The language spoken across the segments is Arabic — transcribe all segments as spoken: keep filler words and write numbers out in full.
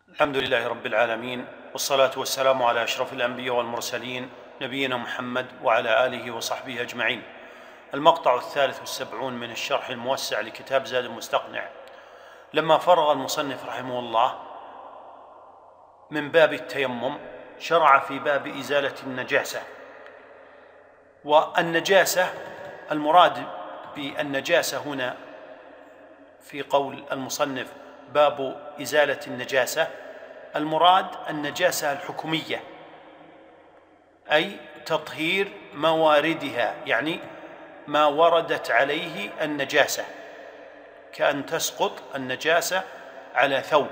الحمد لله رب العالمين، والصلاة والسلام على أشرف الأنبياء والمرسلين نبينا محمد وعلى آله وصحبه أجمعين. المقطع الثالث والسبعون من الشرح الموسع لكتاب زاد المستقنع. لما فرغ المصنف رحمه الله من باب التيمم شرع في باب إزالة النجاسة. والنجاسة المراد بالنجاسة هنا في قول المصنف باب إزالة النجاسة، المراد النجاسة الحكمية، أي تطهير مواردها، يعني ما وردت عليه النجاسة، كأن تسقط النجاسة على ثوب،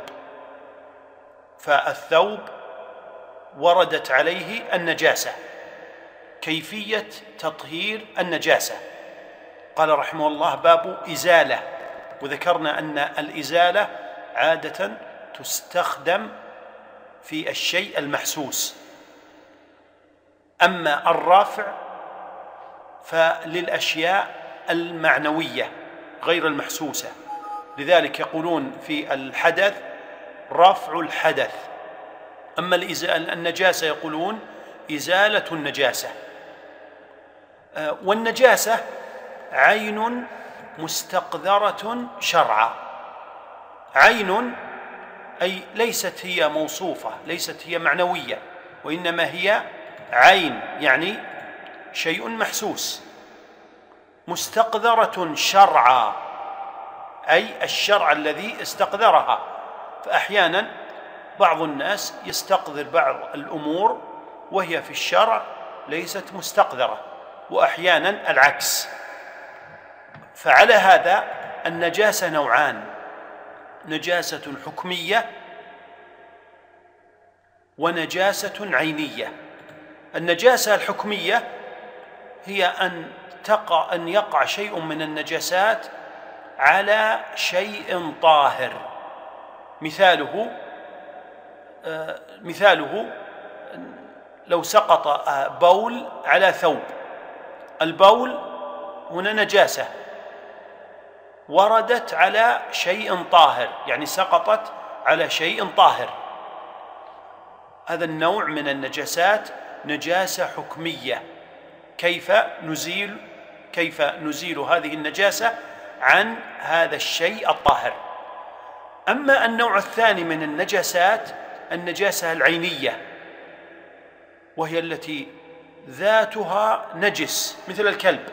فالثوب وردت عليه النجاسة، كيفية تطهير النجاسة. قال رحمه الله باب إزالة، وذكرنا أن الإزالة عادة تستخدم في الشيء المحسوس، أما الرافع فللأشياء المعنوية غير المحسوسة، لذلك يقولون في الحدث رفع الحدث، أما النجاسة يقولون إزالة النجاسة. والنجاسة عين مستقذرة شرعا، عين أي ليست هي موصوفة، ليست هي معنوية، وإنما هي عين، يعني شيء محسوس. مستقذرة شرعا أي الشرع الذي استقذرها، فأحيانا بعض الناس يستقذر بعض الأمور وهي في الشرع ليست مستقذرة، وأحيانا العكس. فعلى هذا النجاسة نوعان: نجاسة حكمية ونجاسة عينية. النجاسة الحكمية هي أن تقع أن يقع شيء من النجاسات على شيء طاهر، مثاله آه مثاله لو سقط بول على ثوب، البول هنا نجاسة وردت على شيء طاهر، يعني سقطت على شيء طاهر، هذا النوع من النجاسات نجاسة حكمية. كيف نزيل كيف نزيل هذه النجاسة عن هذا الشيء الطاهر؟ أما النوع الثاني من النجاسات النجاسة العينية، وهي التي ذاتها نجس، مثل الكلب.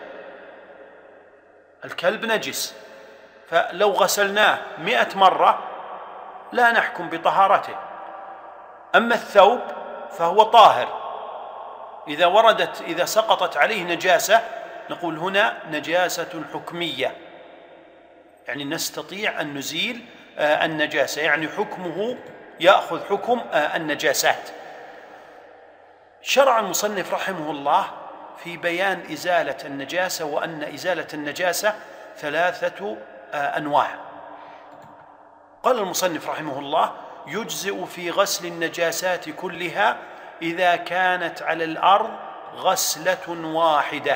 الكلب نجس، فلو غسلناه مئة مرة لا نحكم بطهارته. أما الثوب فهو طاهر، إذا وردت إذا سقطت عليه نجاسة نقول هنا نجاسة حكمية، يعني نستطيع أن نزيل النجاسة، يعني حكمه يأخذ حكم النجاسات. شرع المصنف رحمه الله في بيان إزالة النجاسة، وأن إزالة النجاسة ثلاثة أنواع. قال المصنف رحمه الله: يجزئ في غسل النجاسات كلها إذا كانت على الأرض غسلة واحدة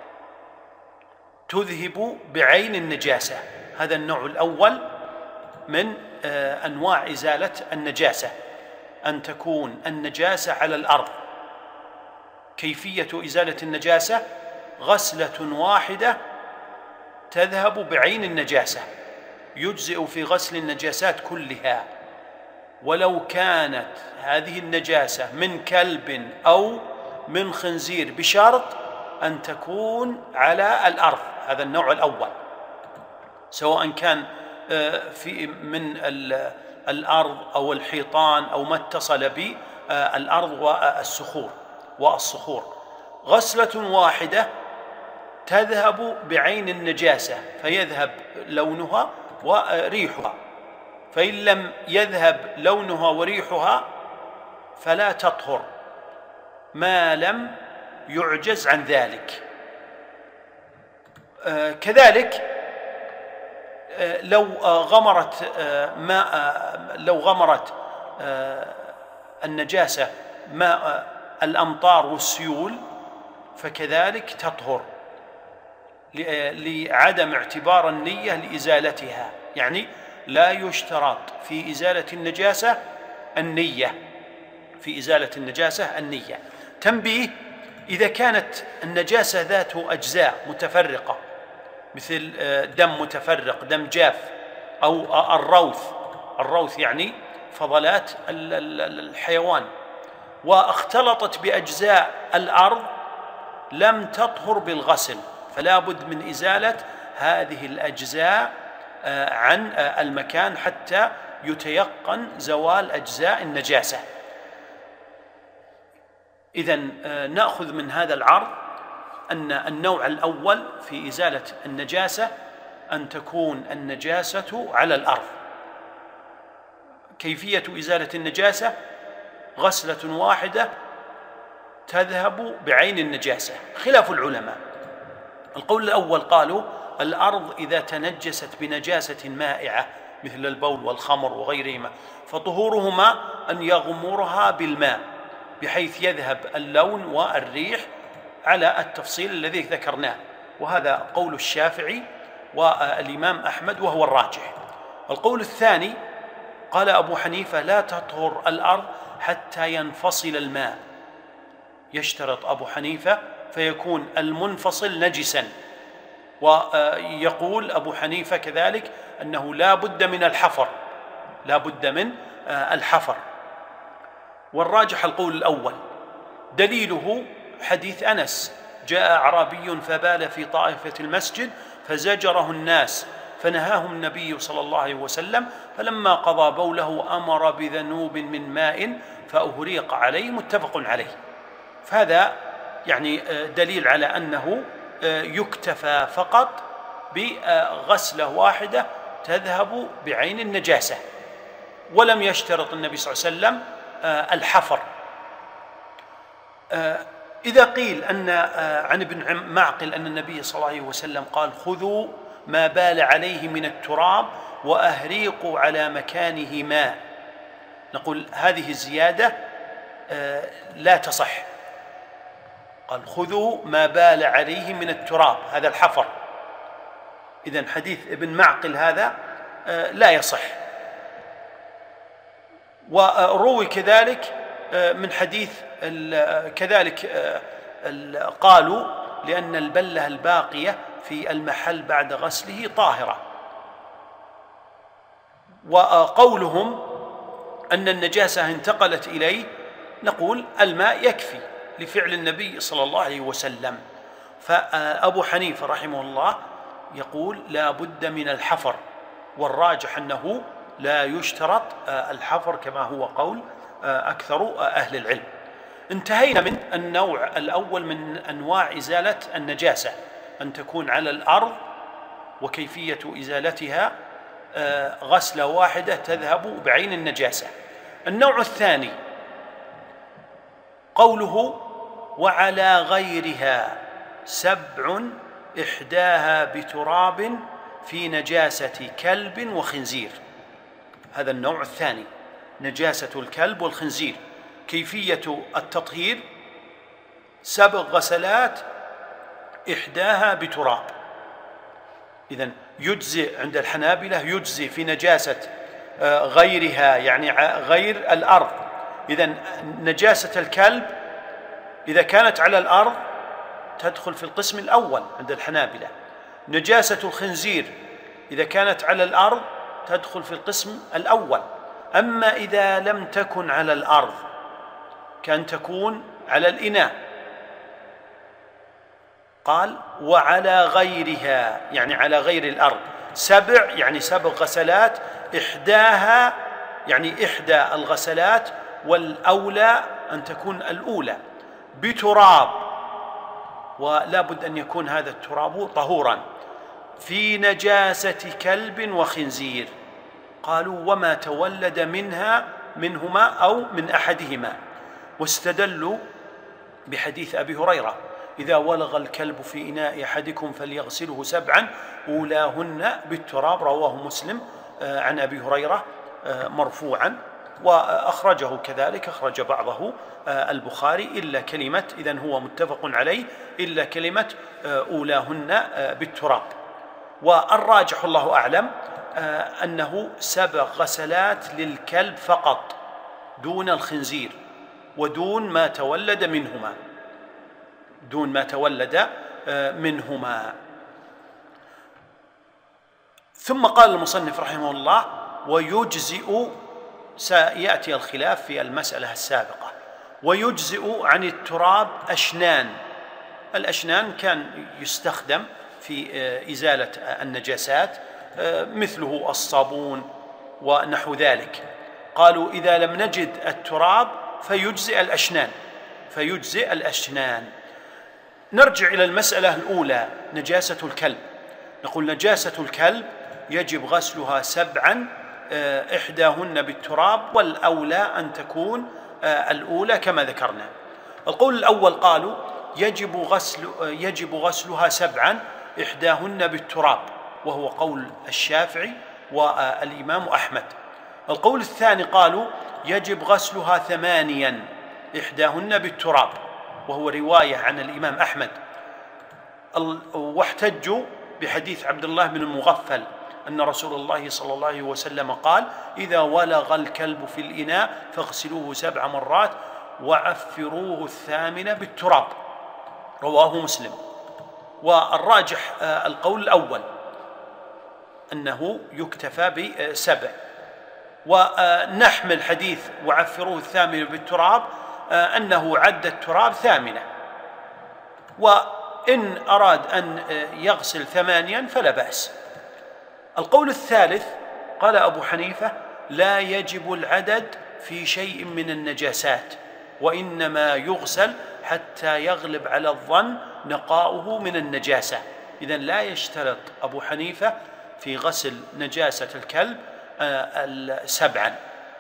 تذهب بعين النجاسة. هذا النوع الأول من أنواع إزالة النجاسة، أن تكون النجاسة على الأرض. كيفية إزالة النجاسة: غسلة واحدة تذهب بعين النجاسة. يجزئ في غسل النجاسات كلها، ولو كانت هذه النجاسة من كلب أو من خنزير، بشرط أن تكون على الأرض. هذا النوع الأول، سواء كان في من الأرض أو الحيطان أو ما اتصل بالأرض والصخور والصخور. غسلة واحدة تذهب بعين النجاسة، فيذهب لونها وريحها، فإن لم يذهب لونها وريحها فلا تطهر ما لم يعجز عن ذلك. آه كذلك آه لو آه غمرت آه ماء آه لو غمرت آه النجاسة ماء آه الأمطار والسيول فكذلك تطهر، لعدم اعتبار النية لإزالتها. يعني لا يشترط في إزالة النجاسة النية في إزالة النجاسة النية. تنبيه: إذا كانت النجاسة ذات أجزاء متفرقة مثل دم متفرق، دم جاف، أو الروث، الروث يعني فضلات الحيوان، واختلطت بأجزاء الأرض لم تطهر بالغسل، فلا بد من إزالة هذه الأجزاء عن المكان حتى يتيقن زوال أجزاء النجاسة. إذن نأخذ من هذا العرض أن النوع الأول في إزالة النجاسة أن تكون النجاسة على الأرض. كيفية إزالة النجاسة: غسلة واحدة تذهب بعين النجاسة، خلاف العلماء. القول الأول قالوا الأرض إذا تنجست بنجاسة مائعة مثل البول والخمر وغيرهما فطهورهما أن يغمرها بالماء بحيث يذهب اللون والريح على التفصيل الذي ذكرناه، وهذا قول الشافعي والإمام أحمد وهو الراجح. القول الثاني قال أبو حنيفة لا تطهر الأرض حتى ينفصل الماء، يشترط أبو حنيفة فيكون المنفصل نجسا، ويقول أبو حنيفة كذلك أنه لا بد من الحفر، لا بد من الحفر. والراجح القول الأول، دليله حديث أنس: جاء أعرابي فبال في طائفة المسجد فزجره الناس فنهاهم النبي صلى الله عليه وسلم، فلما قضى بوله أمر بذنوب من ماء فأهريق عليه، متفق عليه. فهذا يعني دليل على أنه يكتفى فقط بغسلة واحدة تذهب بعين النجاسة، ولم يشترط النبي صلى الله عليه وسلم الحفر. إذا قيل أن عن ابن معقل أن النبي صلى الله عليه وسلم قال خذوا ما بال عليه من التراب وأهريقوا على مكانه ماء، نقول هذه الزيادة لا تصح. قال خذوا ما بال عليه من التراب، هذا الحفر. إذن حديث ابن معقل هذا لا يصح. وروي كذلك من حديث كذلك قالوا لأن البلة الباقية في المحل بعد غسله طاهرة. وقولهم أن النجاسة انتقلت إليه، نقول الماء يكفي لفعل النبي صلى الله عليه وسلم. فأبو حنيفة رحمه الله يقول لا بد من الحفر، والراجح أنه لا يشترط الحفر كما هو قول أكثر أهل العلم. انتهينا من النوع الأول من أنواع إزالة النجاسة، أن تكون على الأرض وكيفية إزالتها غسلة واحدة تذهب بعين النجاسة. النوع الثاني قوله وعلى غيرها سبع إحداها بتراب في نجاسة كلب وخنزير. هذا النوع الثاني، نجاسة الكلب والخنزير. كيفية التطهير: سبع غسلات إحداها بتراب. إذن يجزي عند الحنابلة، يجزي في نجاسة غيرها يعني غير الأرض. إذن نجاسة الكلب إذا كانت على الأرض تدخل في القسم الأول عند الحنابلة. نجاسة الخنزير إذا كانت على الأرض تدخل في القسم الأول. أما إذا لم تكن على الأرض كان تكون على الإناء، قال وعلى غيرها يعني على غير الأرض. سبع يعني سبع غسلات، إحداها يعني إحدى الغسلات، والأولى أن تكون الأولى بتراب، ولا بد أن يكون هذا التراب طهورا، في نجاسة كلب وخنزير. قالوا وما تولد منها منهما أو من أحدهما، واستدلوا بحديث أبي هريرة إذا ولغ الكلب في إناء أحدكم فليغسله سبعا أولاهن بالتراب، رواه مسلم عن أبي هريرة مرفوعا، وأخرجه كذلك أخرج بعضه البخاري إلا كلمة، إذن هو متفق عليه إلا كلمة أولاهن بالتراب. والراجح الله أعلم أنه سبع غسلات للكلب فقط، دون الخنزير ودون ما تولد منهما، دون ما تولد منهما. ثم قال المصنف رحمه الله: ويجزئ، سيأتي الخلاف في المسألة السابقة، ويجزئ عن التراب أشنان. الأشنان كان يستخدم في إزالة النجاسات، مثله الصابون ونحو ذلك. قالوا إذا لم نجد التراب فيجزئ الأشنان، فيجزئ الأشنان. نرجع إلى المسألة الأولى، نجاسة الكلب. نقول نجاسة الكلب يجب غسلها سبعا، إحداهن بالتراب، والأولى أن تكون الأولى كما ذكرنا. القول الأول قالوا يجب غسل يجب غسلها سبعا، إحداهن بالتراب، وهو قول الشافعي والإمام أحمد. القول الثاني قالوا يجب غسلها ثمانيا، إحداهن بالتراب، وهو رواية عن الإمام أحمد. واحتجوا بحديث عبد الله بن المغفل أن رسول الله صلى الله عليه وسلم قال: إذا ولغ الكلب في الإناء فاغسلوه سبع مرات وعفروه الثامنة بالتراب، رواه مسلم. والراجح القول الأول أنه يكتفى بسبع، ونحمل حديث وعفروه الثامنة بالتراب أنه عد التراب ثامنة، وإن أراد أن يغسل ثمانيا فلا بأس. القول الثالث قال أبو حنيفة: لا يجب العدد في شيء من النجاسات، وإنما يغسل حتى يغلب على الظن نقاؤه من النجاسة. إذن لا يشترط أبو حنيفة في غسل نجاسة الكلب سبعا.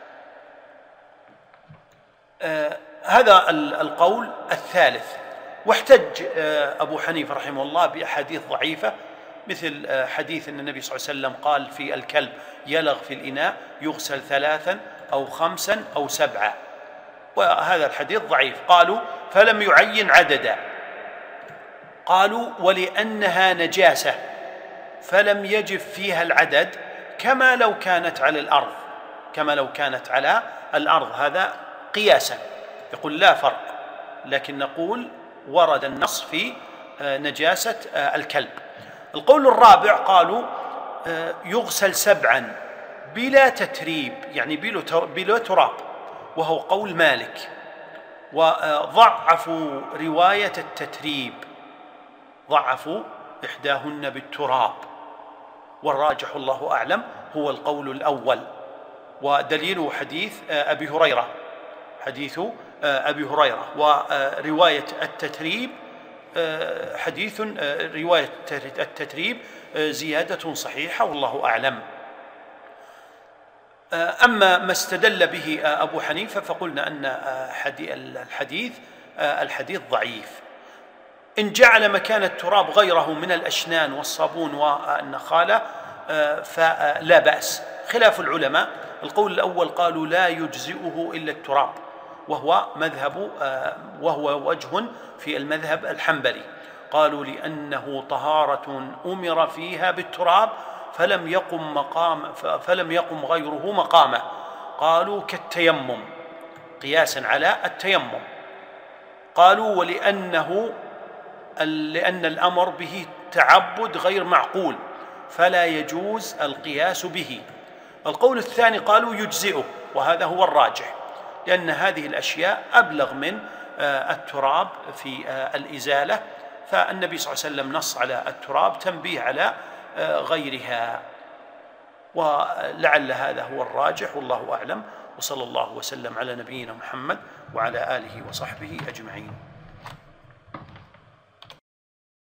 هذا القول الثالث. واحتج أبو حنيفة رحمه الله بأحاديث ضعيفة، مثل حديث أن النبي صلى الله عليه وسلم قال في الكلب يلغ في الإناء يغسل ثلاثا أو خمسا أو سبعا، وهذا الحديث ضعيف. قالوا فلم يعين عددا. قالوا ولأنها نجاسة فلم يجب فيها العدد، كما لو كانت على الأرض، كما لو كانت على الأرض. هذا قياسا، يقول لا فرق، لكن نقول ورد النص في نجاسة الكلب. القول الرابع قالوا يغسل سبعا بلا تتريب، يعني بلا تراب، وهو قول مالك. وضعفوا رواية التتريب، ضعفوا إحداهن بالتراب، والراجح الله أعلم هو القول الأول. ودليله حديث أبي هريرة، حديث أبي هريرة. ورواية التتريب حديث رواية التتريب زيادة صحيحة والله أعلم. أما ما استدل به أبو حنيفة فقلنا أن الحديث الحديث ضعيف. إن جعل مكان التراب غيره من الأشنان والصابون والنخالة فلا بأس. خلاف العلماء، القول الأول قالوا لا يجزئه إلا التراب، وهو مذهب وهو وجه في المذهب الحنبلي. قالوا لأنه طهارة أمر فيها بالتراب فلم يقم مقام فلم يقم غيره مقامه. قالوا كالتيمم، قياسا على التيمم. قالوا ولأنه لأن الأمر به تعبد غير معقول فلا يجوز القياس به. القول الثاني قالوا يجزئه، وهذا هو الراجح، لأن هذه الأشياء أبلغ من التراب في الإزالة، فالنبي صلى الله عليه وسلم نص على التراب تنبيه على غيرها، ولعل هذا هو الراجح والله أعلم. وصلى الله وسلم على نبينا محمد وعلى آله وصحبه أجمعين.